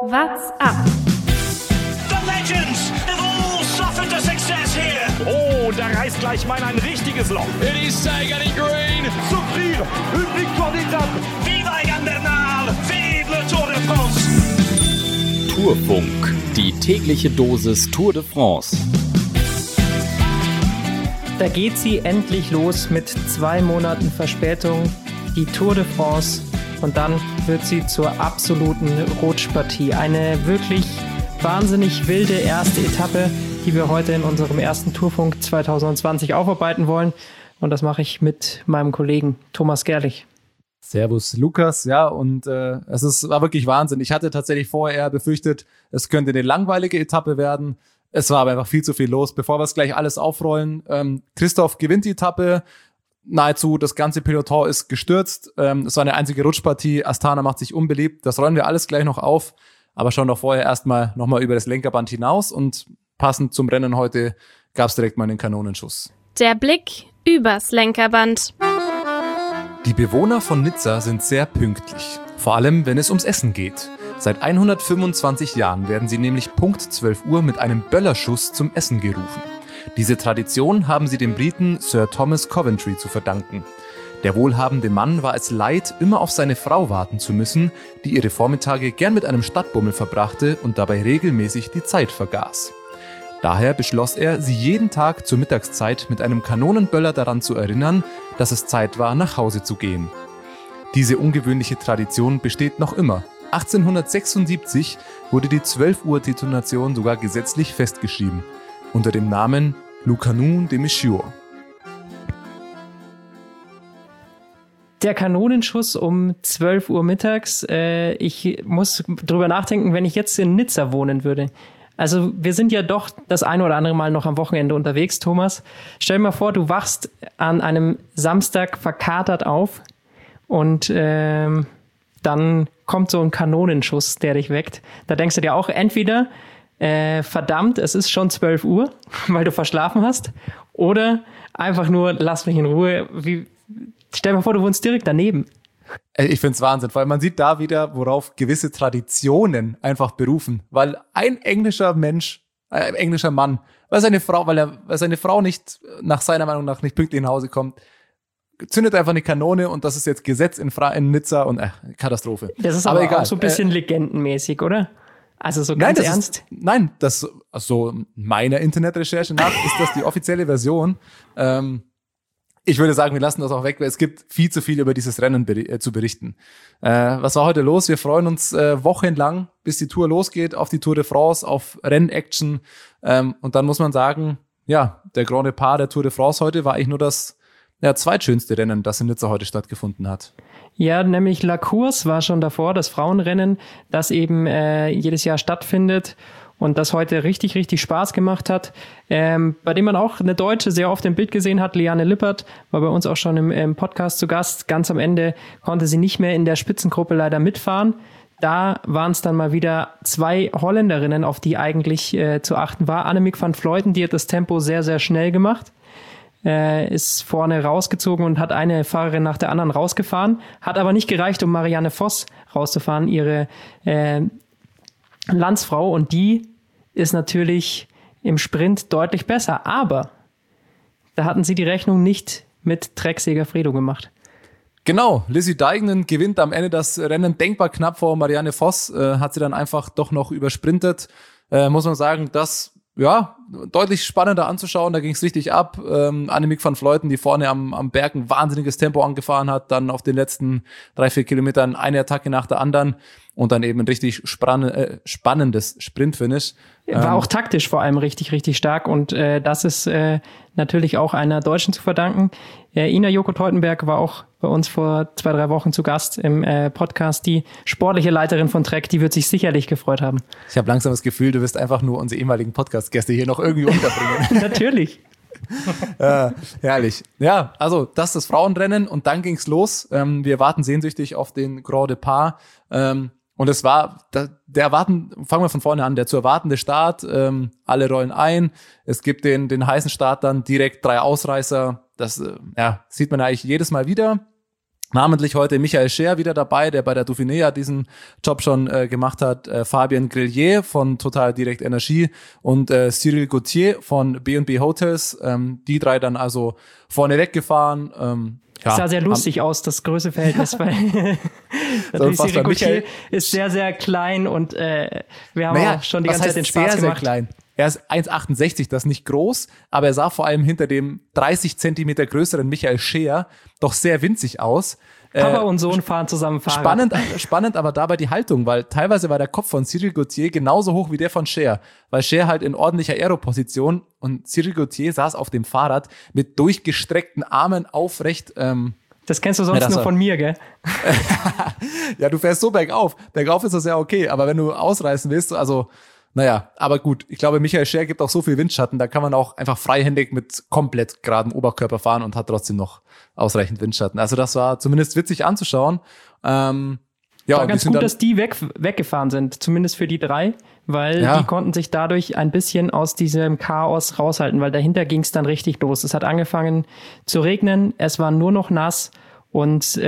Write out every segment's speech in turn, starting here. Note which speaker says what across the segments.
Speaker 1: What's up?
Speaker 2: The legends have all suffered a success here.
Speaker 3: Oh, da reißt gleich mal ein richtiges Loch.
Speaker 4: It is Sagan in green.
Speaker 3: Souffrir, une victoire d'étape.
Speaker 2: Viva Egan Bernal, vive le Tour de France.
Speaker 5: Tourfunk, die tägliche Dosis Tour de France.
Speaker 6: Da geht sie endlich los mit 2 Monaten Verspätung, die Tour de France. Und dann wird sie zur absoluten Rutschpartie. Eine wirklich wahnsinnig wilde erste Etappe, die wir heute in unserem ersten Tourfunk 2020 aufarbeiten wollen. Und das mache ich mit meinem Kollegen Thomas Gerlich.
Speaker 7: Servus Lukas, ja, und war wirklich Wahnsinn. Ich hatte tatsächlich vorher eher befürchtet, es könnte eine langweilige Etappe werden. Es war aber einfach viel zu viel los. Bevor wir es gleich alles aufrollen, Christoph gewinnt die Etappe. Nahezu das ganze Peloton ist gestürzt. Es war eine einzige Rutschpartie. Astana macht sich unbeliebt. Das rollen wir alles gleich noch auf. Aber schauen doch vorher erstmal nochmal über das Lenkerband hinaus. Und passend zum Rennen heute gab es direkt mal einen Kanonenschuss.
Speaker 1: Der Blick übers Lenkerband.
Speaker 7: Die Bewohner von Nizza sind sehr pünktlich. Vor allem, wenn es ums Essen geht. Seit 125 Jahren werden sie nämlich Punkt 12 Uhr mit einem Böllerschuss zum Essen gerufen. Diese Tradition haben sie dem Briten Sir Thomas Coventry zu verdanken. Der wohlhabende Mann war es leid, immer auf seine Frau warten zu müssen, die ihre Vormittage gern mit einem Stadtbummel verbrachte und dabei regelmäßig die Zeit vergaß. Daher beschloss er, sie jeden Tag zur Mittagszeit mit einem Kanonenböller daran zu erinnern, dass es Zeit war, nach Hause zu gehen. Diese ungewöhnliche Tradition besteht noch immer. 1876 wurde die 12-Uhr-Detonation sogar gesetzlich festgeschrieben, unter dem Namen Le Canon de Monsieur.
Speaker 6: Der Kanonenschuss um 12 Uhr mittags. Ich muss drüber nachdenken, wenn ich jetzt in Nizza wohnen würde. Also wir sind ja doch das eine oder andere Mal noch am Wochenende unterwegs, Thomas. Stell dir mal vor, du wachst an einem Samstag verkatert auf und dann kommt so ein Kanonenschuss, der dich weckt. Da denkst du dir auch entweder, verdammt, es ist schon 12 Uhr, weil du verschlafen hast, oder einfach nur, lass mich in Ruhe. Stell dir mal vor, du wohnst direkt daneben.
Speaker 7: Ich find's Wahnsinn, weil man sieht da wieder, worauf gewisse Traditionen einfach berufen. Weil ein englischer Mann, weil seine Frau nicht, nach seiner Meinung nach, nicht pünktlich nach Hause kommt, zündet einfach eine Kanone und das ist jetzt Gesetz in Nizza und Katastrophe.
Speaker 6: Das ist aber egal. Auch so ein bisschen legendenmäßig, oder? Also so ganz ernst?
Speaker 7: Meiner Internetrecherche nach ist das die offizielle Version. Ich würde sagen, wir lassen das auch weg, weil es gibt viel zu viel über dieses Rennen zu berichten. Was war heute los? Wir freuen uns wochenlang, bis die Tour losgeht, auf die Tour de France, auf Rennaction. Und dann muss man sagen, ja, der Grand Départ der Tour de France heute war eigentlich nur das zweitschönste Rennen, das in Nizza heute stattgefunden hat.
Speaker 6: Ja, nämlich La Course war schon davor, das Frauenrennen, das eben jedes Jahr stattfindet und das heute richtig, richtig Spaß gemacht hat, bei dem man auch eine Deutsche sehr oft im Bild gesehen hat. Liane Lippert war bei uns auch schon im Podcast zu Gast. Ganz am Ende konnte sie nicht mehr in der Spitzengruppe leider mitfahren. Da waren es dann mal wieder 2 Holländerinnen, auf die eigentlich zu achten war. Annemiek van Vleuten, die hat das Tempo sehr, sehr schnell gemacht. Ist vorne rausgezogen und hat eine Fahrerin nach der anderen rausgefahren. Hat aber nicht gereicht, um Marianne Vos rauszufahren, ihre Landsfrau. Und die ist natürlich im Sprint deutlich besser. Aber da hatten sie die Rechnung nicht mit Trek Segafredo gemacht.
Speaker 7: Genau, Lizzie Deignan gewinnt am Ende das Rennen denkbar knapp vor Marianne Vos. Hat sie dann einfach doch noch übersprintet. Muss man sagen, das deutlich spannender anzuschauen, da ging es richtig ab. Annemiek van Vleuten, die vorne am Berg ein wahnsinniges Tempo angefahren hat, dann auf den letzten 3-4 Kilometern eine Attacke nach der anderen und dann eben ein richtig spannendes Sprintfinish.
Speaker 6: War auch taktisch vor allem richtig, richtig stark und das ist natürlich auch einer Deutschen zu verdanken. Ina Joko-Teutenberg war auch bei uns vor 2-3 Wochen zu Gast im Podcast. Die sportliche Leiterin von Trek, die wird sich sicherlich gefreut haben.
Speaker 7: Ich habe langsam das Gefühl, du wirst einfach nur unsere ehemaligen Podcast-Gäste hier noch irgendwie unterbringen.
Speaker 6: Natürlich.
Speaker 7: Herrlich. Ja, also das ist das Frauenrennen und dann ging's los. Wir warten sehnsüchtig auf den Grand Départ. Und es war fangen wir von vorne an, der zu erwartende Start, alle rollen ein, es gibt den heißen Start dann direkt 3 Ausreißer, das sieht man eigentlich jedes Mal wieder. Namentlich heute Michael Scher wieder dabei, der bei der Dauphiné ja diesen Job schon gemacht hat, Fabien Grillier von Total Direct Energie und Cyril Gauthier von B&B Hotels. Die drei dann also vorne weggefahren.
Speaker 6: Das sah sehr lustig aus, das Größeverhältnis, weil natürlich Cyril Gauthier ist sehr, sehr klein und wir haben auch schon die ganze Zeit den Spaß
Speaker 7: sehr,
Speaker 6: gemacht.
Speaker 7: Sehr klein. Er ist 1,68, das ist nicht groß, aber er sah vor allem hinter dem 30 Zentimeter größeren Michael Scher doch sehr winzig aus.
Speaker 6: Papa und Sohn fahren zusammen Fahrrad.
Speaker 7: Spannend aber dabei die Haltung, weil teilweise war der Kopf von Cyril Gauthier genauso hoch wie der von Scher, weil Scher halt in ordentlicher Aeroposition und Cyril Gauthier saß auf dem Fahrrad mit durchgestreckten Armen aufrecht.
Speaker 6: Das kennst du sonst nur von mir, gell?
Speaker 7: Ja, du fährst so bergauf. Bergauf ist das ja okay, aber wenn du ausreißen willst, also naja, aber gut, ich glaube, Michael Scher gibt auch so viel Windschatten, da kann man auch einfach freihändig mit komplett geradem Oberkörper fahren und hat trotzdem noch ausreichend Windschatten. Also das war zumindest witzig anzuschauen.
Speaker 6: War ganz gut, dass die weggefahren sind, zumindest für die drei, weil die konnten sich dadurch ein bisschen aus diesem Chaos raushalten, weil dahinter ging es dann richtig los. Es hat angefangen zu regnen, es war nur noch nass und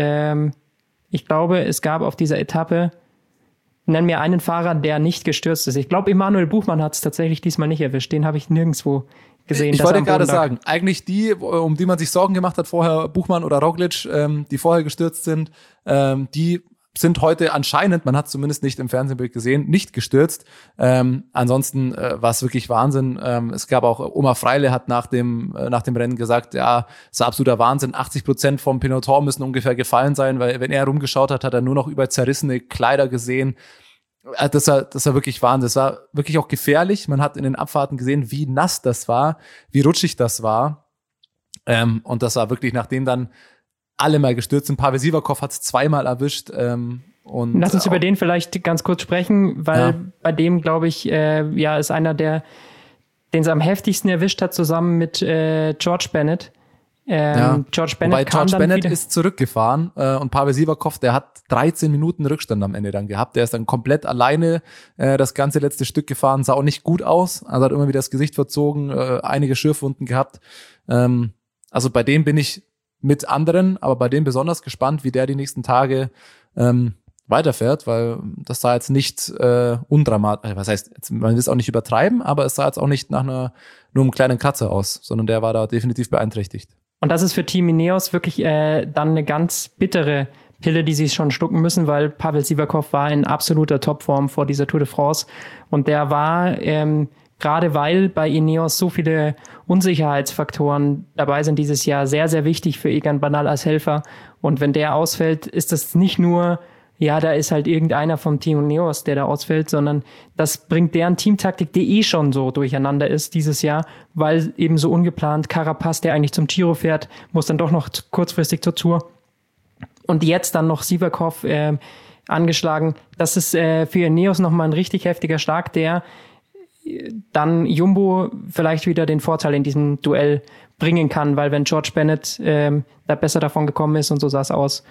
Speaker 6: ich glaube, es gab auf dieser Etappe, nenn mir einen Fahrer, der nicht gestürzt ist. Ich glaube, Emanuel Buchmann hat es tatsächlich diesmal nicht erwischt. Den habe ich nirgendwo gesehen.
Speaker 7: Ich wollte gerade sagen, eigentlich die, um die man sich Sorgen gemacht hat vorher, Buchmann oder Roglic, die vorher gestürzt sind, die sind heute anscheinend, man hat es zumindest nicht im Fernsehbild gesehen, nicht gestürzt. Ansonsten war es wirklich Wahnsinn. Es gab auch, Omar Freile hat nach dem Rennen gesagt, ja, es ist absoluter Wahnsinn, 80% vom Peloton müssen ungefähr gefallen sein, weil wenn er rumgeschaut hat, hat er nur noch über zerrissene Kleider gesehen. Das war wirklich Wahnsinn. Das war wirklich auch gefährlich. Man hat in den Abfahrten gesehen, wie nass das war, wie rutschig das war. Und das war wirklich, nachdem dann alle mal gestürzt sind. Pavel Sivakov hat es zweimal erwischt. Und
Speaker 6: lass uns über den vielleicht ganz kurz sprechen, weil bei dem, glaube ich, ist einer, den es am heftigsten erwischt hat, zusammen mit George Bennett. George Bennett
Speaker 7: ist zurückgefahren und Pavel Sivakov, der hat 13 Minuten Rückstand am Ende dann gehabt. Der ist dann komplett alleine das ganze letzte Stück gefahren, sah auch nicht gut aus, also hat immer wieder das Gesicht verzogen, einige Schürfwunden gehabt. Also bei dem bin ich mit anderen, aber bei dem besonders gespannt, wie der die nächsten Tage weiterfährt, weil das sah jetzt nicht undramatisch, was heißt, man will es auch nicht übertreiben, aber es sah jetzt auch nicht nach nur einem kleinen Kratzer aus, sondern der war da definitiv beeinträchtigt.
Speaker 6: Und das ist für Team Ineos wirklich dann eine ganz bittere Pille, die sie schon schlucken müssen, weil Pavel Sivakov war in absoluter Topform vor dieser Tour de France und der war, gerade weil bei Ineos so viele Unsicherheitsfaktoren dabei sind dieses Jahr, sehr, sehr wichtig für Egan Bernal als Helfer und wenn der ausfällt, ist das nicht nur da ist halt irgendeiner vom Team Ineos, der da ausfällt, sondern das bringt deren Teamtaktik, die schon so durcheinander ist dieses Jahr, weil eben so ungeplant Carapaz, der eigentlich zum Giro fährt, muss dann doch noch kurzfristig zur Tour. Und jetzt dann noch Sivakov angeschlagen. Das ist für Ineos nochmal ein richtig heftiger Schlag, der dann Jumbo vielleicht wieder den Vorteil in diesem Duell bringen kann, weil wenn George Bennett da besser davon gekommen ist und so sah es aus,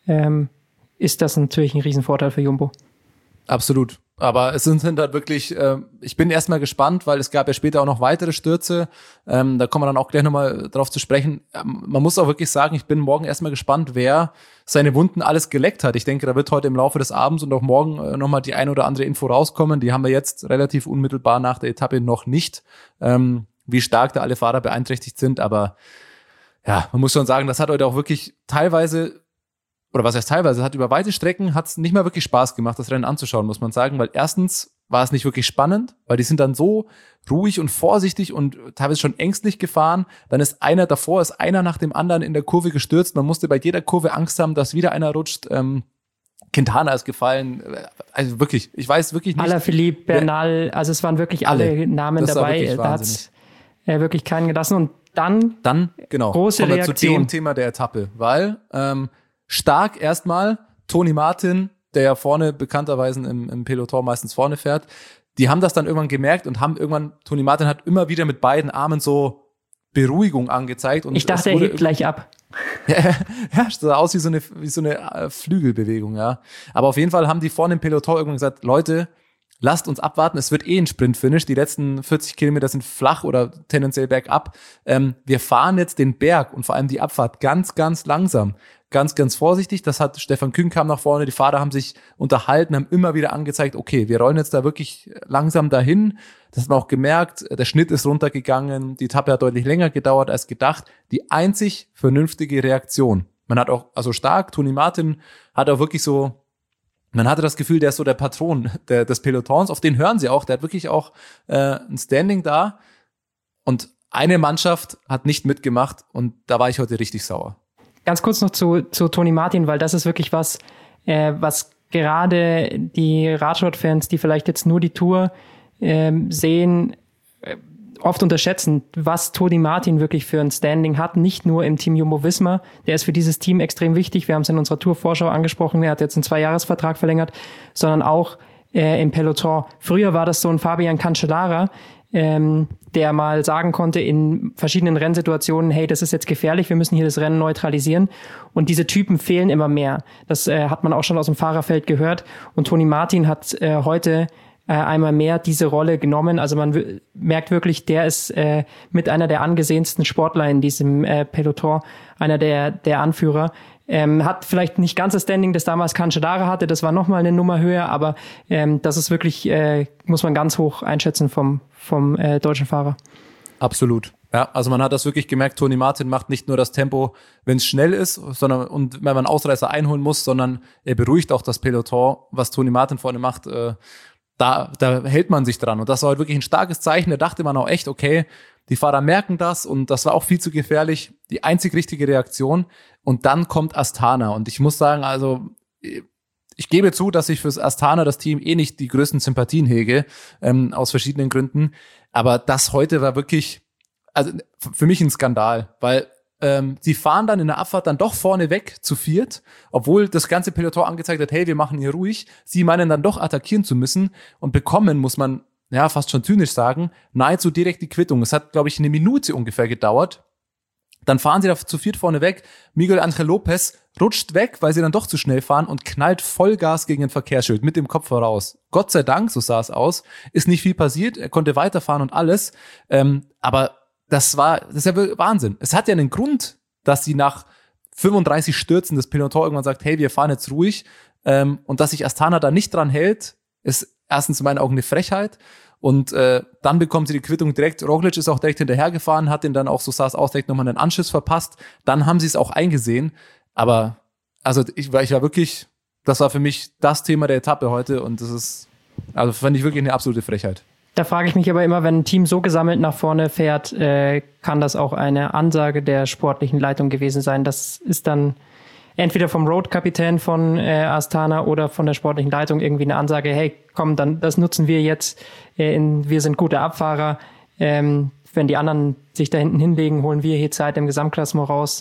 Speaker 6: ist das natürlich ein Riesenvorteil für Jumbo.
Speaker 7: Absolut. Aber es sind halt wirklich, ich bin erstmal gespannt, weil es gab ja später auch noch weitere Stürze. Da kommen wir dann auch gleich nochmal drauf zu sprechen. Man muss auch wirklich sagen, ich bin morgen erstmal gespannt, wer seine Wunden alles geleckt hat. Ich denke, da wird heute im Laufe des Abends und auch morgen nochmal die ein oder andere Info rauskommen. Die haben wir jetzt relativ unmittelbar nach der Etappe noch nicht, wie stark da alle Fahrer beeinträchtigt sind. Aber ja, man muss schon sagen, das hat heute auch wirklich teilweise, oder was heißt teilweise, hat über weite Strecken hat's nicht mehr wirklich Spaß gemacht, das Rennen anzuschauen, muss man sagen, weil erstens war es nicht wirklich spannend, weil die sind dann so ruhig und vorsichtig und teilweise schon ängstlich gefahren, dann ist einer nach dem anderen in der Kurve gestürzt, man musste bei jeder Kurve Angst haben, dass wieder einer rutscht, Quintana ist gefallen, also wirklich, ich weiß wirklich nicht.
Speaker 6: Alaphilippe, Bernal, also es waren wirklich alle Namen dabei, da hat's wirklich keinen gelassen und dann
Speaker 7: genau,
Speaker 6: große
Speaker 7: kommen wir
Speaker 6: Reaktion.
Speaker 7: zu dem Thema der Etappe, weil stark erstmal Tony Martin, der ja vorne bekannterweise im Peloton meistens vorne fährt, die haben das dann irgendwann gemerkt und Tony Martin hat immer wieder mit beiden Armen so Beruhigung angezeigt. Und
Speaker 6: ich dachte, er hebt gleich ab.
Speaker 7: Ja, sah aus wie so eine Flügelbewegung, ja. Aber auf jeden Fall haben die vorne im Peloton irgendwann gesagt, Leute, lasst uns abwarten, es wird ein Sprint-Finish, die letzten 40 Kilometer sind flach oder tendenziell bergab. Wir fahren jetzt den Berg und vor allem die Abfahrt ganz, ganz langsam. ganz, ganz vorsichtig. Das hat Stefan Kühn kam nach vorne, die Fahrer haben sich unterhalten, haben immer wieder angezeigt, okay, wir rollen jetzt da wirklich langsam dahin. Das hat man auch gemerkt, der Schnitt ist runtergegangen, die Etappe hat deutlich länger gedauert als gedacht. Die einzig vernünftige Reaktion. Man hat auch, also stark, Tony Martin hat auch wirklich so, man hatte das Gefühl, der ist so der Patron des Pelotons, auf den hören sie auch, der hat wirklich auch ein Standing da. Und eine Mannschaft hat nicht mitgemacht und da war ich heute richtig sauer.
Speaker 6: Ganz kurz noch zu Tony Martin, weil das ist wirklich was gerade die Radsport-Fans, die vielleicht jetzt nur die Tour sehen, oft unterschätzen, was Tony Martin wirklich für ein Standing hat, nicht nur im Team Jumbo-Visma, der ist für dieses Team extrem wichtig, wir haben es in unserer Tour-Vorschau angesprochen, er hat jetzt einen 2-Jahres-Vertrag verlängert, sondern auch im Peloton. Früher war das so ein Fabian Cancellara, der mal sagen konnte in verschiedenen Rennsituationen, hey, das ist jetzt gefährlich, wir müssen hier das Rennen neutralisieren. Und diese Typen fehlen immer mehr. Das hat man auch schon aus dem Fahrerfeld gehört. Und Tony Martin hat heute einmal mehr diese Rolle genommen. Also man merkt wirklich, der ist mit einer der angesehensten Sportler in diesem Peloton, einer der Anführer. Hat vielleicht nicht ganz das Standing, das damals Cancellara hatte, das war nochmal eine Nummer höher, aber das ist wirklich, muss man ganz hoch einschätzen vom deutschen Fahrer.
Speaker 7: Absolut. Ja, also man hat das wirklich gemerkt, Tony Martin macht nicht nur das Tempo, wenn es schnell ist, sondern und wenn man Ausreißer einholen muss, sondern er beruhigt auch das Peloton, was Tony Martin vorne macht, da hält man sich dran. Und das war halt wirklich ein starkes Zeichen. Da dachte man auch echt, okay, die Fahrer merken das und das war auch viel zu gefährlich. Die einzig richtige Reaktion. Und dann kommt Astana. Und ich muss sagen, also ich gebe zu, dass ich fürs Astana, das Team, nicht die größten Sympathien hege, aus verschiedenen Gründen. Aber das heute war wirklich, also für mich ein Skandal, weil sie fahren dann in der Abfahrt dann doch vorne weg zu viert, obwohl das ganze Peloton angezeigt hat, hey, wir machen hier ruhig. Sie meinen dann doch attackieren zu müssen und bekommen, muss man ja fast schon zynisch sagen, nahezu direkt die Quittung. Es hat, glaube ich, 1 Minute ungefähr gedauert. Dann fahren sie da zu viert vorne weg. Miguel Ángel López rutscht weg, weil sie dann doch zu schnell fahren und knallt Vollgas gegen ein Verkehrsschild mit dem Kopf voraus. Gott sei Dank, so sah es aus, ist nicht viel passiert. Er konnte weiterfahren und alles. Aber das ist ja Wahnsinn. Es hat ja einen Grund, dass sie nach 35 Stürzen das Peloton irgendwann sagt, hey, wir fahren jetzt ruhig. Und dass sich Astana da nicht dran hält, ist erstens in meinen Augen eine Frechheit. Und dann bekommen sie die Quittung direkt. Roglic ist auch direkt hinterhergefahren, hat den dann auch, so sah es aus, direkt nochmal einen Anschiss verpasst. Dann haben sie es auch eingesehen. Aber also ich war wirklich, das war für mich das Thema der Etappe heute. Und das ist, also fand ich wirklich eine absolute Frechheit.
Speaker 6: Da frage ich mich aber immer, wenn ein Team so gesammelt nach vorne fährt, kann das auch eine Ansage der sportlichen Leitung gewesen sein. Das ist dann entweder vom Road-Kapitän von Astana oder von der sportlichen Leitung irgendwie eine Ansage, hey, komm, dann das nutzen wir jetzt, wir sind gute Abfahrer. Wenn die anderen sich da hinten hinlegen, holen wir hier Zeit im Gesamtklassement raus.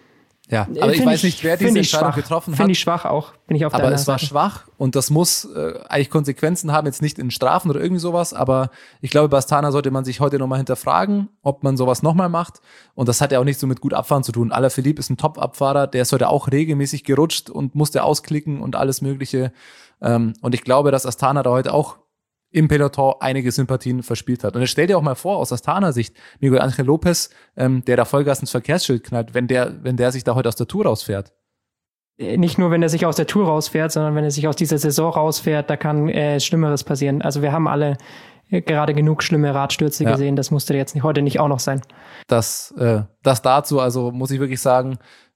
Speaker 7: Ja, aber ich weiß nicht, wer diese Entscheidung getroffen hat.
Speaker 6: Finde ich schwach auch, bin ich auf der anderen Seite.
Speaker 7: Aber es war schwach und das muss eigentlich Konsequenzen haben, jetzt nicht in Strafen oder irgendwie sowas, aber ich glaube, bei Astana sollte man sich heute nochmal hinterfragen, ob man sowas nochmal macht und das hat ja auch nicht so mit gut Abfahren zu tun. Alaphilippe ist ein Top-Abfahrer, der ist heute auch regelmäßig gerutscht und musste ausklicken und alles mögliche und ich glaube, dass Astana da heute auch im Peloton einige Sympathien verspielt hat. Und stell dir auch mal vor, aus Astana-Sicht, Miguel Ángel López, der da Vollgas ins Verkehrsschild knallt, wenn der sich da heute aus der Tour rausfährt.
Speaker 6: Nicht nur, wenn er sich aus der Tour rausfährt, sondern wenn er sich aus dieser Saison rausfährt, da kann Schlimmeres passieren. Also wir haben alle gerade genug schlimme Radstürze gesehen, das musste jetzt heute nicht auch noch sein. Das
Speaker 7: dazu, also muss ich wirklich sagen,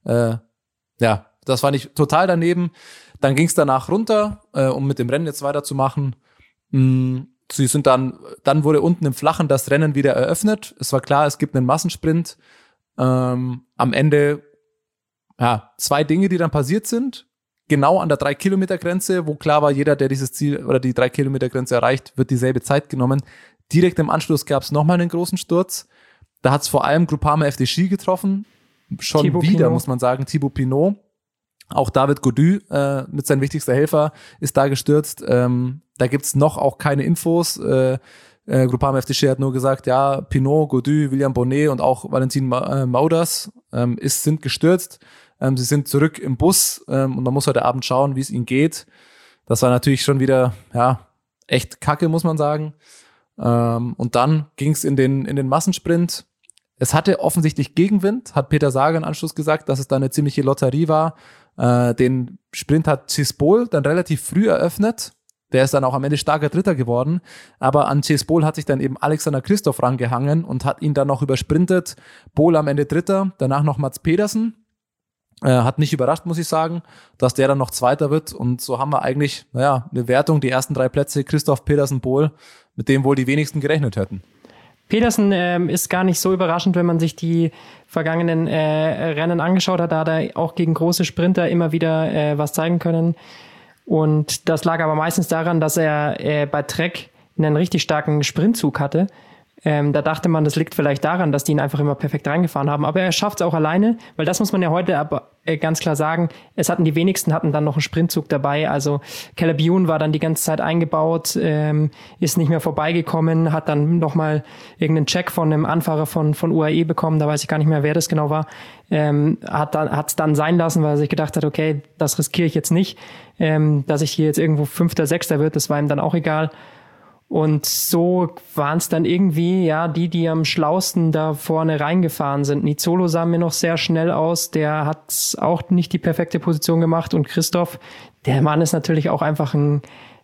Speaker 7: das fand ich total daneben. Dann ging es danach runter, um mit dem Rennen jetzt weiterzumachen. Sie sind dann wurde unten im Flachen das Rennen wieder eröffnet. Es war klar, es gibt einen Massensprint. Am Ende, 2 Dinge, die dann passiert sind. Genau an der 3-Kilometer-Grenze, wo klar war, jeder, der dieses Ziel oder die 3-Kilometer-Grenze erreicht, wird dieselbe Zeit genommen. Direkt im Anschluss gab es nochmal einen großen Sturz. Da hat es vor allem Groupama FDJ getroffen. Schon
Speaker 6: Thibaut
Speaker 7: wieder,
Speaker 6: Pinot.
Speaker 7: muss man sagen, Thibaut Pinot. Auch David Gaudu mit seinem wichtigster Helfer ist da gestürzt. Da gibt's noch auch keine Infos. Groupama FDJ hat nur gesagt, ja, Pinot, Gaudu, William Bonnet und auch Valentin Mauders sind gestürzt. Sie sind zurück im Bus und man muss heute Abend schauen, wie es ihnen geht. Das war natürlich schon wieder echt kacke, muss man sagen. Und dann ging's in den Massensprint. Es hatte offensichtlich Gegenwind, hat Peter Sagan im Anschluss gesagt, dass es da eine ziemliche Lotterie war. Den Sprint hat Cisbol dann relativ früh eröffnet. Der ist dann auch am Ende starker Dritter geworden. Aber an Cisbol hat sich dann eben Alexander Kristoff rangehangen und hat ihn dann noch übersprintet. Bol am Ende Dritter, danach noch Mats Pedersen. Hat nicht überrascht, muss ich sagen, dass der dann noch Zweiter wird. Und so haben wir eigentlich, eine Wertung, die ersten 3 Plätze, Kristoff, Pedersen, Bol, mit dem wohl die wenigsten gerechnet hätten.
Speaker 6: Pedersen ist gar nicht so überraschend, wenn man sich die vergangenen Rennen angeschaut hat. Da hat er auch gegen große Sprinter immer wieder was zeigen können. Und das lag aber meistens daran, dass er bei Trek einen richtig starken Sprintzug hatte. Da dachte man, das liegt vielleicht daran, dass die ihn einfach immer perfekt reingefahren haben. Aber er schafft es auch alleine, weil das muss man ja heute aber ganz klar sagen. Die wenigsten hatten dann noch einen Sprintzug dabei. Also Caleb Ewan war dann die ganze Zeit eingebaut, ist nicht mehr vorbeigekommen, hat dann nochmal irgendeinen Check von einem Anfahrer von UAE bekommen. Da weiß ich gar nicht mehr, wer das genau war. Hat es dann sein lassen, weil er sich gedacht hat, okay, das riskiere ich jetzt nicht. Dass ich hier jetzt irgendwo 5., 6. wird, das war ihm dann auch egal. Und so waren es dann irgendwie, die am schlausten da vorne reingefahren sind. Nizzolo sah mir noch sehr schnell aus, der hat auch nicht die perfekte Position gemacht. Und Kristoff, der Mann ist natürlich auch einfach ein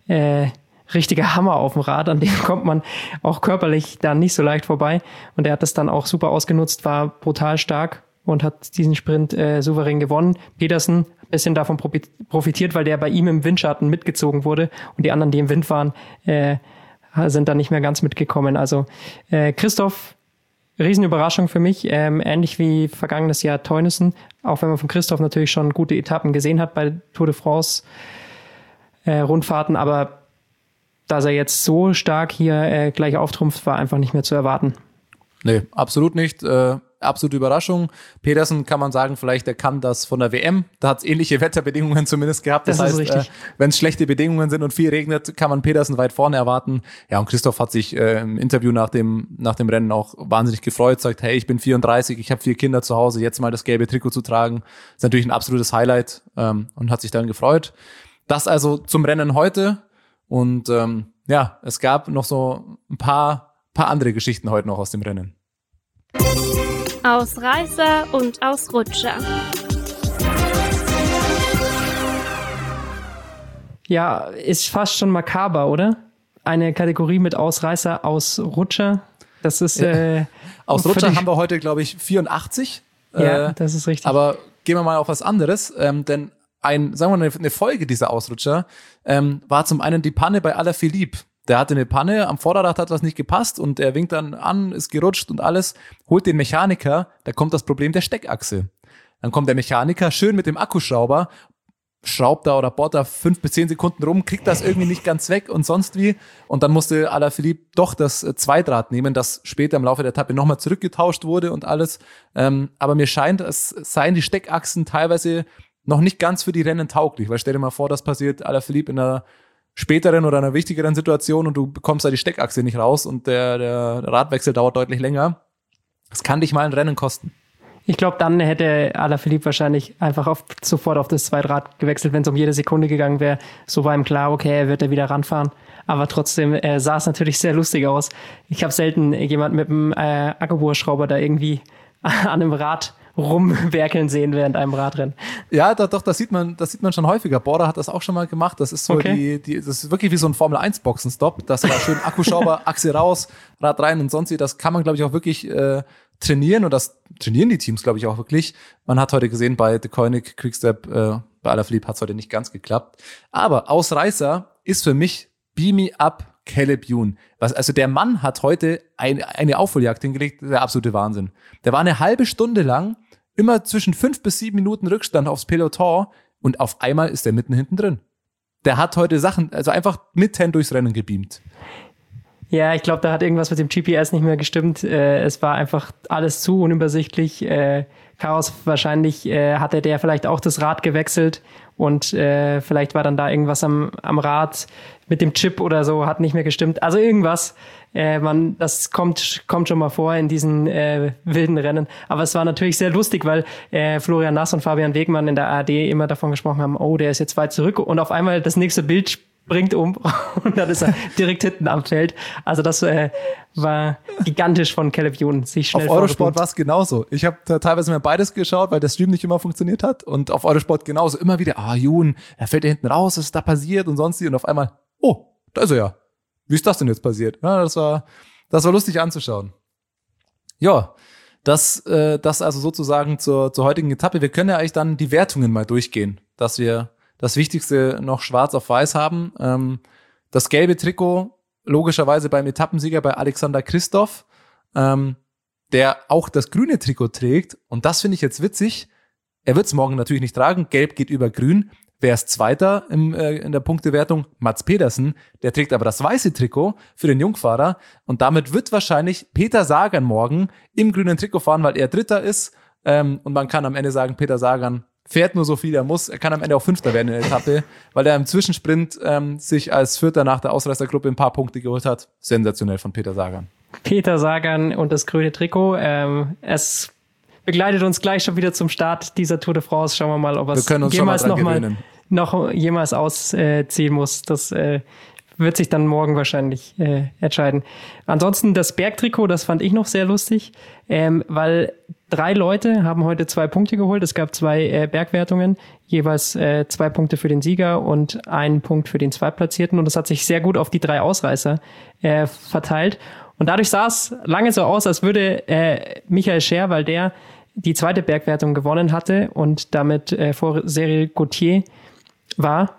Speaker 6: richtiger Hammer auf dem Rad, an dem kommt man auch körperlich dann nicht so leicht vorbei. Und er hat das dann auch super ausgenutzt, war brutal stark und hat diesen Sprint souverän gewonnen. Pedersen ein bisschen davon profitiert, weil der bei ihm im Windschatten mitgezogen wurde und die anderen, die im Wind waren, sind da nicht mehr ganz mitgekommen. Also Kristoff, Riesenüberraschung für mich, ähnlich wie vergangenes Jahr Teunissen, auch wenn man von Kristoff natürlich schon gute Etappen gesehen hat bei Tour de France Rundfahrten, aber dass er jetzt so stark hier gleich auftrumpft, war einfach nicht mehr zu erwarten. Nee,
Speaker 7: absolut nicht. Absolute Überraschung. Pedersen kann man sagen, vielleicht er kann das von der WM. Da hat es ähnliche Wetterbedingungen zumindest gehabt. Das heißt, wenn es schlechte Bedingungen sind und viel regnet, kann man Pedersen weit vorne erwarten. Ja, und Kristoff hat sich im Interview nach dem Rennen auch wahnsinnig gefreut, sagt, hey, ich bin 34, ich habe 4 Kinder zu Hause, jetzt mal das gelbe Trikot zu tragen. Ist natürlich ein absolutes Highlight und hat sich dann gefreut. Das also zum Rennen heute. Und es gab noch so ein paar andere Geschichten heute noch aus dem Rennen.
Speaker 1: Ausreißer und Ausrutscher.
Speaker 6: Ja, ist fast schon makaber, oder? Eine Kategorie mit Ausreißer, Ausrutscher. Das ist
Speaker 7: Ausrutscher haben wir heute, glaube ich, 84.
Speaker 6: Ja, das ist richtig.
Speaker 7: Aber gehen wir mal auf was anderes, denn eine Folge dieser Ausrutscher war zum einen die Panne bei Alaphilippe. Der hatte eine Panne, am Vorderrad hat was nicht gepasst und er winkt dann an, ist gerutscht und alles, holt den Mechaniker, da kommt das Problem der Steckachse. Dann kommt der Mechaniker schön mit dem Akkuschrauber, schraubt da oder bohrt da 5 bis 10 Sekunden rum, kriegt das irgendwie nicht ganz weg und sonst wie. Und dann musste Alaphilippe doch das Zweitrad nehmen, das später im Laufe der Etappe nochmal zurückgetauscht wurde und alles. Aber mir scheint, es seien die Steckachsen teilweise noch nicht ganz für die Rennen tauglich, weil stell dir mal vor, das passiert Alaphilippe in einer späteren oder einer wichtigeren Situation und du bekommst da die Steckachse nicht raus und der Radwechsel dauert deutlich länger. Das kann dich mal ein Rennen kosten.
Speaker 6: Ich glaube, dann hätte Alaphilippe wahrscheinlich einfach sofort auf das Zweitrad gewechselt, wenn es um jede Sekunde gegangen wäre. So war ihm klar, okay, er wird da wieder ranfahren. Aber trotzdem sah es natürlich sehr lustig aus. Ich habe selten jemand mit einem Akkubohrschrauber da irgendwie an einem Rad rumwerkeln sehen während einem Radrennen.
Speaker 7: Ja, doch, das sieht man schon häufiger. Border hat das auch schon mal gemacht. Das ist so das ist wirklich wie so ein Formel-1-Boxenstopp. Das war schön Akkuschrauber, Achse raus, Rad rein und sonst wie. Das kann man, glaube ich, auch wirklich trainieren und das trainieren die Teams, glaube ich, auch wirklich. Man hat heute gesehen bei De Koenig, Quickstep, bei Alaphilippe hat es heute nicht ganz geklappt. Aber Ausreißer ist für mich Beam Me Up Caleb Ewan. Also der Mann hat heute eine Aufholjagd hingelegt, der absolute Wahnsinn. Der war eine halbe Stunde lang immer zwischen 5 bis 7 Minuten Rückstand aufs Peloton und auf einmal ist er mitten hinten drin. Der hat heute Sachen, also einfach mitten durchs Rennen gebeamt.
Speaker 6: Ja, ich glaube, da hat irgendwas mit dem GPS nicht mehr gestimmt. Es war einfach alles zu unübersichtlich. Chaos, wahrscheinlich hatte der vielleicht auch das Rad gewechselt und vielleicht war dann da irgendwas am Rad mit dem Chip oder so, hat nicht mehr gestimmt. Also irgendwas, das kommt schon mal vor in diesen wilden Rennen. Aber es war natürlich sehr lustig, weil Florian Nass und Fabian Wegmann in der ARD immer davon gesprochen haben, oh, der ist jetzt weit zurück und auf einmal das nächste Bild bringt um und dann ist er direkt hinten am Feld. Also das war gigantisch von Caleb Ewan, sich schnell
Speaker 7: auf Eurosport war es genauso. Ich habe da teilweise mir beides geschaut, weil der Stream nicht immer funktioniert hat und auf Eurosport genauso. Immer wieder, Ewan, er fällt da hinten raus, was ist da passiert und sonst und auf einmal, oh, da ist er ja. Wie ist das denn jetzt passiert? Ja, das war lustig anzuschauen. Ja, das also sozusagen zur heutigen Etappe. Wir können ja eigentlich dann die Wertungen mal durchgehen, dass wir das Wichtigste noch schwarz auf weiß haben. Das gelbe Trikot logischerweise beim Etappensieger bei Alexander Kristoff, der auch das grüne Trikot trägt. Und das finde ich jetzt witzig. Er wird es morgen natürlich nicht tragen. Gelb geht über grün. Wer ist Zweiter in der Punktewertung? Mats Pedersen. Der trägt aber das weiße Trikot für den Jungfahrer. Und damit wird wahrscheinlich Peter Sagan morgen im grünen Trikot fahren, weil er Dritter ist. Und man kann am Ende sagen, Peter Sagan fährt nur so viel er muss. Er kann am Ende auch Fünfter werden in der Etappe, weil er im Zwischensprint sich als Vierter nach der Ausreißergruppe ein paar Punkte geholt hat. Sensationell von Peter Sagan.
Speaker 6: Peter Sagan und das grüne Trikot. Es begleitet uns gleich schon wieder zum Start dieser Tour de France. Schauen wir mal, ob es jemals noch jemals ausziehen muss. Das wird sich dann morgen wahrscheinlich entscheiden. Ansonsten das Bergtrikot, das fand ich noch sehr lustig, weil 3 Leute haben heute 2 Punkte geholt. Es gab 2 Bergwertungen, jeweils 2 Punkte für den Sieger und 1 Punkt für den Zweitplatzierten. Und das hat sich sehr gut auf die 3 Ausreißer verteilt. Und dadurch sah es lange so aus, als würde Michael Scher, weil der die zweite Bergwertung gewonnen hatte und damit vor Cyril Gauthier war,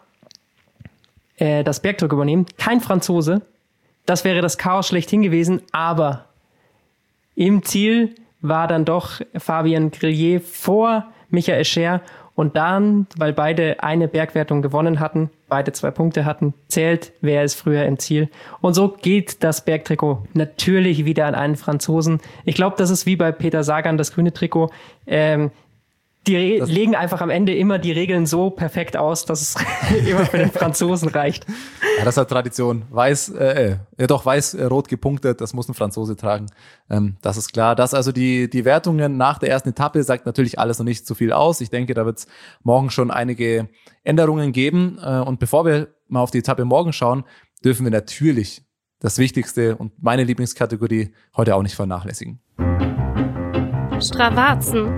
Speaker 6: das Bergtrikot übernehmen. Kein Franzose. Das wäre das Chaos schlechthin gewesen, aber im Ziel war dann doch Fabien Grillier vor Michael Scher und dann, weil beide eine Bergwertung gewonnen hatten, beide 2 Punkte hatten, zählt, wer ist früher im Ziel. Und so geht das Bergtrikot natürlich wieder an einen Franzosen. Ich glaube, das ist wie bei Peter Sagan, das grüne Trikot. Die legen einfach am Ende immer die Regeln so perfekt aus, dass es immer für den Franzosen reicht.
Speaker 7: Ja, das hat Tradition. Weiß-rot gepunktet, das muss ein Franzose tragen. Das ist klar. Das also die Wertungen nach der ersten Etappe sagt natürlich alles noch nicht so viel aus. Ich denke, da wird es morgen schon einige Änderungen geben. Und bevor wir mal auf die Etappe morgen schauen, dürfen wir natürlich das Wichtigste und meine Lieblingskategorie heute auch nicht vernachlässigen.
Speaker 1: Stravazen.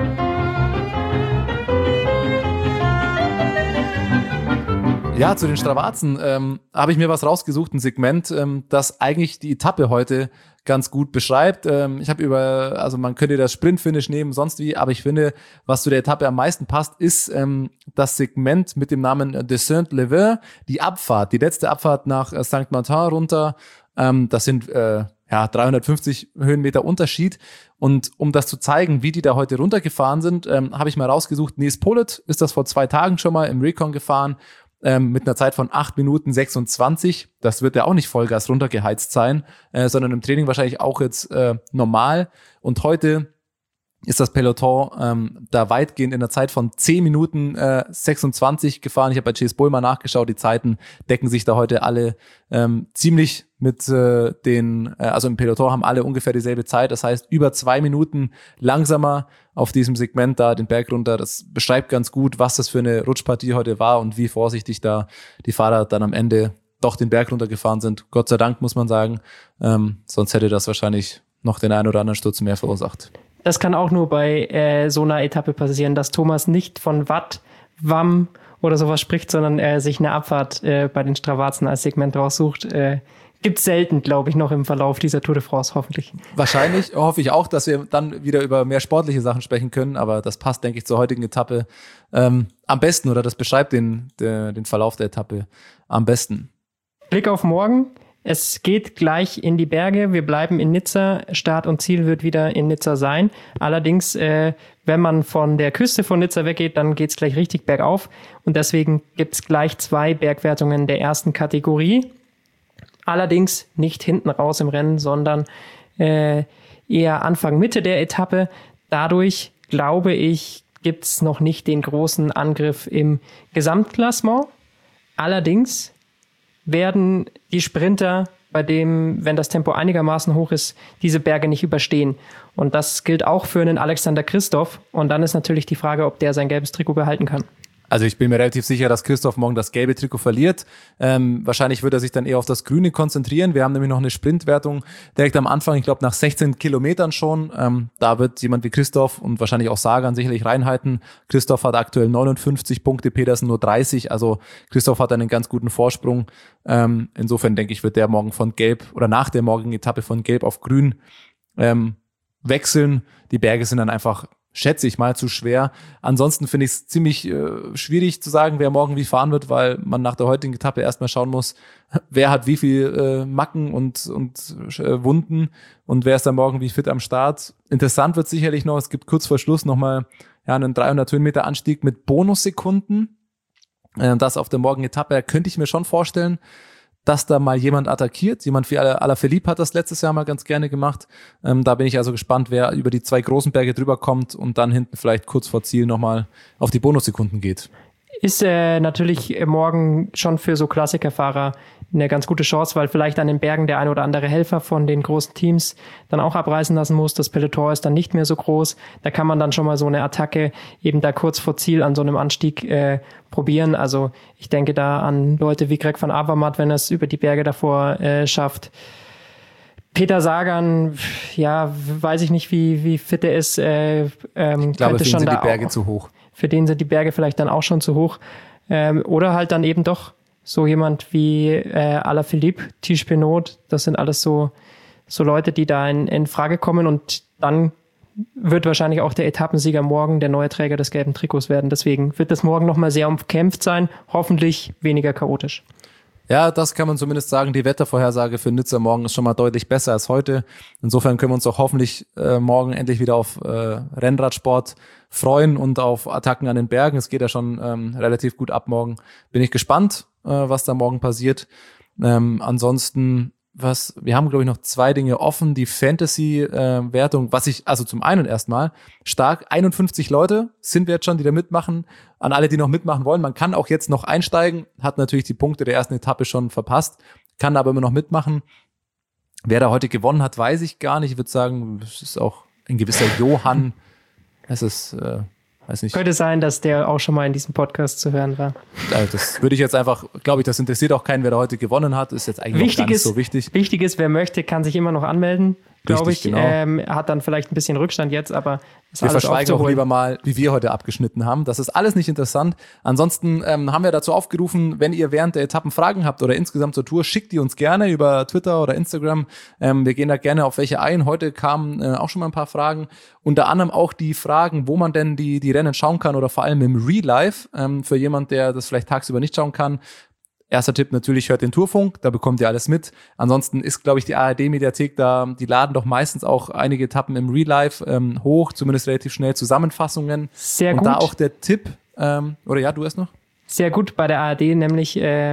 Speaker 7: Ja, zu den Stravazen habe ich mir was rausgesucht, ein Segment, das eigentlich die Etappe heute ganz gut beschreibt. Ich habe man könnte das Sprint-Finish nehmen, sonst wie, aber ich finde, was zu der Etappe am meisten passt, ist das Segment mit dem Namen de Saint-Levin, die Abfahrt, die letzte Abfahrt nach Saint-Martin runter. Das sind 350 Höhenmeter Unterschied. Und um das zu zeigen, wie die da heute runtergefahren sind, habe ich mal rausgesucht, Nils Politt ist das vor 2 Tagen schon mal im Recon gefahren, mit einer Zeit von 8 Minuten 26. Das wird ja auch nicht Vollgas runtergeheizt sein, sondern im Training wahrscheinlich auch jetzt normal. Und heute ist das Peloton da weitgehend in der Zeit von 10 Minuten 26 gefahren. Ich habe bei Chase Bull mal nachgeschaut, die Zeiten decken sich da heute alle ziemlich mit also im Peloton haben alle ungefähr dieselbe Zeit. Das heißt, über 2 Minuten langsamer auf diesem Segment da den Berg runter. Das beschreibt ganz gut, was das für eine Rutschpartie heute war und wie vorsichtig da die Fahrer dann am Ende doch den Berg runtergefahren sind. Gott sei Dank, muss man sagen. Sonst hätte das wahrscheinlich noch den einen oder anderen Sturz mehr verursacht.
Speaker 6: Das kann auch nur bei so einer Etappe passieren, dass Thomas nicht von Watt, Wamm oder sowas spricht, sondern sich eine Abfahrt bei den Stravazen als Segment raussucht. Gibt's selten, glaube ich, noch im Verlauf dieser Tour de France, hoffentlich.
Speaker 7: Wahrscheinlich hoffe ich auch, dass wir dann wieder über mehr sportliche Sachen sprechen können, aber das passt, denke ich, zur heutigen Etappe am besten oder das beschreibt den Verlauf der Etappe am besten.
Speaker 6: Blick auf morgen. Es geht gleich in die Berge. Wir bleiben in Nizza. Start und Ziel wird wieder in Nizza sein. Allerdings, wenn man von der Küste von Nizza weggeht, dann geht's gleich richtig bergauf. Und deswegen gibt's gleich 2 Bergwertungen der ersten Kategorie. Allerdings nicht hinten raus im Rennen, sondern eher Anfang, Mitte der Etappe. Dadurch, glaube ich, gibt's noch nicht den großen Angriff im Gesamtklassement. Allerdings werden die Sprinter, bei dem, wenn das Tempo einigermaßen hoch ist, diese Berge nicht überstehen. Und das gilt auch für einen Alexander Kristoff. Und dann ist natürlich die Frage, ob der sein gelbes Trikot behalten kann.
Speaker 7: Also ich bin mir relativ sicher, dass Christoph morgen das gelbe Trikot verliert. Wahrscheinlich wird er sich dann eher auf das Grüne konzentrieren. Wir haben nämlich noch eine Sprintwertung direkt am Anfang, ich glaube nach 16 Kilometern schon. Da wird jemand wie Christoph und wahrscheinlich auch Sagan sicherlich reinhalten. Christoph hat aktuell 59 Punkte, Pedersen nur 30. Also Christoph hat einen ganz guten Vorsprung. Insofern denke ich, wird der morgen von Gelb oder nach der morgigen Etappe von Gelb auf Grün wechseln. Die Berge sind dann einfach, schätze ich mal, zu schwer. Ansonsten finde ich es ziemlich schwierig zu sagen, wer morgen wie fahren wird, weil man nach der heutigen Etappe erstmal schauen muss, wer hat wie viel Macken und Wunden und wer ist dann morgen wie fit am Start. Interessant wird sicherlich noch, es gibt kurz vor Schluss nochmal einen 300 Höhenmeter Anstieg mit Bonussekunden. Das auf der morgigen Etappe, da könnte ich mir schon vorstellen, dass da mal jemand attackiert. Jemand wie Alaphilippe hat das letztes Jahr mal ganz gerne gemacht. Da bin ich also gespannt, wer über die 2 großen Berge drüber kommt und dann hinten vielleicht kurz vor Ziel nochmal auf die Bonussekunden geht.
Speaker 6: Ist natürlich morgen schon für so Klassikerfahrer eine ganz gute Chance, weil vielleicht an den Bergen der ein oder andere Helfer von den großen Teams dann auch abreißen lassen muss. Das Peloton ist dann nicht mehr so groß. Da kann man dann schon mal so eine Attacke eben da kurz vor Ziel an so einem Anstieg probieren. Also ich denke da an Leute wie Greg van Avermaet, wenn er es über die Berge davor schafft. Peter Sagan, ja, weiß ich nicht, wie fit er ist. Ich
Speaker 7: glaube, für ihn sind die Berge zu hoch.
Speaker 6: Für den sind die Berge vielleicht dann auch schon zu hoch. Oder halt dann eben doch so jemand wie Alaphilippe, Tish Pinot, das sind alles so Leute, die da in Frage kommen und dann wird wahrscheinlich auch der Etappensieger morgen der neue Träger des gelben Trikots werden. Deswegen wird das morgen nochmal sehr umkämpft sein, hoffentlich weniger chaotisch.
Speaker 7: Ja, das kann man zumindest sagen. Die Wettervorhersage für Nizza morgen ist schon mal deutlich besser als heute. Insofern können wir uns auch hoffentlich morgen endlich wieder auf Rennradsport freuen und auf Attacken an den Bergen. Es geht ja schon relativ gut ab morgen. Bin ich gespannt, was da morgen passiert. Ansonsten, wir haben, glaube ich, noch 2 Dinge offen. Die Fantasy-Wertung, also zum einen erstmal stark, 51 Leute sind wir jetzt schon, die da mitmachen. An alle, die noch mitmachen wollen, man kann auch jetzt noch einsteigen, hat natürlich die Punkte der ersten Etappe schon verpasst, kann aber immer noch mitmachen. Wer da heute gewonnen hat, weiß ich gar nicht. Ich würde sagen, es ist auch ein gewisser Johann. Es ist, weiß nicht.
Speaker 6: Könnte sein, dass der auch schon mal in diesem Podcast zu hören war.
Speaker 7: Das würde ich jetzt einfach, glaube ich, das interessiert auch keinen, wer da heute gewonnen hat. Ist jetzt eigentlich gar nicht so wichtig.
Speaker 6: Wichtig ist, wer möchte, kann sich immer noch anmelden, glaube ich.
Speaker 7: Genau.
Speaker 6: Hat dann vielleicht ein bisschen Rückstand jetzt, aber ist
Speaker 7: wir
Speaker 6: alles
Speaker 7: verschweigen auch lieber mal, wie wir heute abgeschnitten haben. Das ist alles nicht interessant. Ansonsten haben wir dazu aufgerufen, wenn ihr während der Etappen Fragen habt oder insgesamt zur Tour, schickt die uns gerne über Twitter oder Instagram. Wir gehen da gerne auf welche ein. Heute kamen auch schon mal ein paar Fragen. Unter anderem auch die Fragen, wo man denn die Rennen schauen kann oder vor allem im Real Life. Für jemand, der das vielleicht tagsüber nicht schauen kann. Erster Tipp natürlich, hört den Tourfunk, da bekommt ihr alles mit. Ansonsten ist, glaube ich, die ARD-Mediathek da, die laden doch meistens auch einige Etappen im Real Life hoch, zumindest relativ schnell Zusammenfassungen.
Speaker 6: Sehr gut.
Speaker 7: Und da auch der Tipp, oder ja, du erst noch?
Speaker 6: Sehr gut bei der ARD, nämlich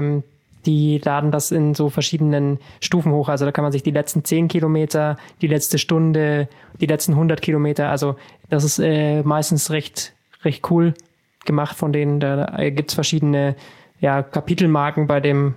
Speaker 6: die laden das in so verschiedenen Stufen hoch. Also da kann man sich die letzten 10 Kilometer, die letzte Stunde, die letzten 100 Kilometer, also das ist meistens recht cool gemacht von denen. Da gibt's verschiedene Kapitelmarken bei dem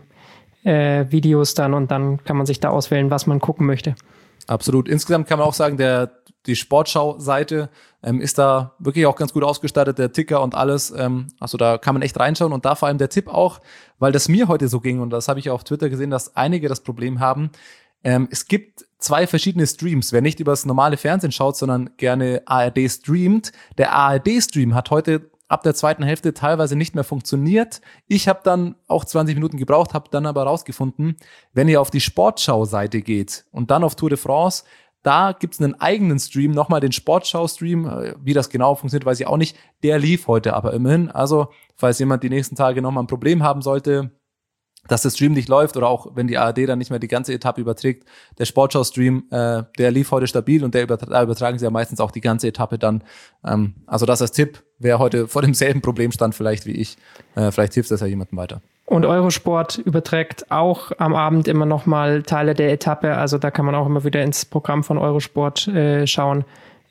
Speaker 6: Videos dann und dann kann man sich da auswählen, was man gucken möchte.
Speaker 7: Absolut. Insgesamt kann man auch sagen, die Sportschau-Seite ist da wirklich auch ganz gut ausgestattet, der Ticker und alles. Also da kann man echt reinschauen und da vor allem der Tipp auch, weil das mir heute so ging und das habe ich auf Twitter gesehen, dass einige das Problem haben. Es gibt 2 verschiedene Streams. Wer nicht übers normale Fernsehen schaut, sondern gerne ARD streamt, der ARD-Stream hat heute ab der zweiten Hälfte teilweise nicht mehr funktioniert. Ich habe dann auch 20 Minuten gebraucht, habe dann aber rausgefunden, wenn ihr auf die Sportschau-Seite geht und dann auf Tour de France, da gibt's einen eigenen Stream, nochmal den Sportschau-Stream. Wie das genau funktioniert, weiß ich auch nicht. Der lief heute aber immerhin. Also, falls jemand die nächsten Tage nochmal ein Problem haben sollte, dass der Stream nicht läuft oder auch wenn die ARD dann nicht mehr die ganze Etappe überträgt, der Sportschau-Stream, der lief heute stabil und da übertragen sie ja meistens auch die ganze Etappe dann. Also das als Tipp, wer heute vor demselben Problem stand vielleicht wie ich, vielleicht hilft das ja jemandem weiter.
Speaker 6: Und Eurosport überträgt auch am Abend immer noch mal Teile der Etappe, also da kann man auch immer wieder ins Programm von Eurosport schauen,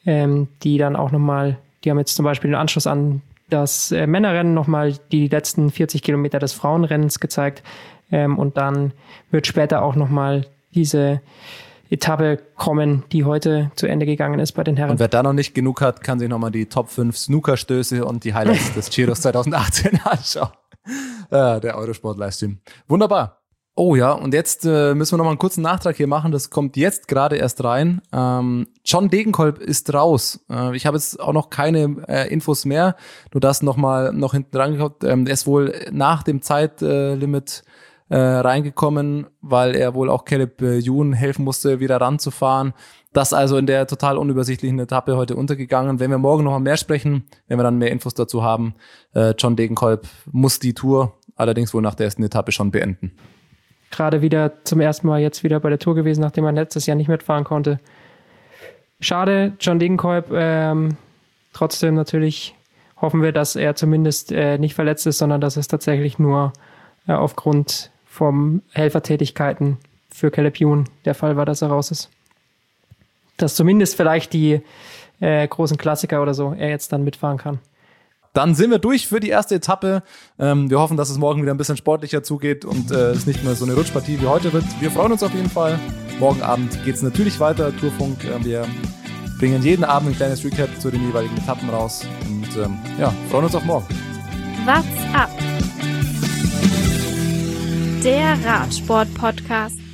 Speaker 6: die dann auch nochmal, die haben jetzt zum Beispiel den Anschluss an das Männerrennen nochmal die letzten 40 Kilometer des Frauenrennens gezeigt und dann wird später auch nochmal diese Etappe kommen, die heute zu Ende gegangen ist bei den Herren.
Speaker 7: Und wer da noch nicht genug hat, kann sich nochmal die Top 5 Snookerstöße und die Highlights des Giros 2018 anschauen. Der Eurosport-Livestream. Wunderbar. Oh ja, und jetzt müssen wir nochmal einen kurzen Nachtrag hier machen. Das kommt jetzt gerade erst rein. John Degenkolb ist raus. Ich habe jetzt auch noch keine Infos mehr. Nur das noch hinten dran gehabt. Er ist wohl nach dem Zeitlimit reingekommen, weil er wohl auch Caleb Ewan helfen musste, wieder ranzufahren. Das also in der total unübersichtlichen Etappe heute untergegangen. Wenn wir morgen noch mal mehr sprechen, wenn wir dann mehr Infos dazu haben, John Degenkolb muss die Tour allerdings wohl nach der ersten Etappe schon beenden.
Speaker 6: Gerade wieder zum ersten Mal jetzt wieder bei der Tour gewesen, nachdem er letztes Jahr nicht mitfahren konnte. Schade, John Degenkolb. Trotzdem natürlich hoffen wir, dass er zumindest nicht verletzt ist, sondern dass es tatsächlich nur aufgrund von Helfertätigkeiten für Caleb Ewan der Fall war, dass er raus ist. Dass zumindest vielleicht die großen Klassiker oder so er jetzt dann mitfahren kann.
Speaker 7: Dann sind wir durch für die erste Etappe. Wir hoffen, dass es morgen wieder ein bisschen sportlicher zugeht und es nicht mehr so eine Rutschpartie wie heute wird. Wir freuen uns auf jeden Fall. Morgen Abend geht es natürlich weiter, Tourfunk. Wir bringen jeden Abend ein kleines Recap zu den jeweiligen Etappen raus. Und freuen uns auf morgen.
Speaker 1: What's up? Der Radsport-Podcast.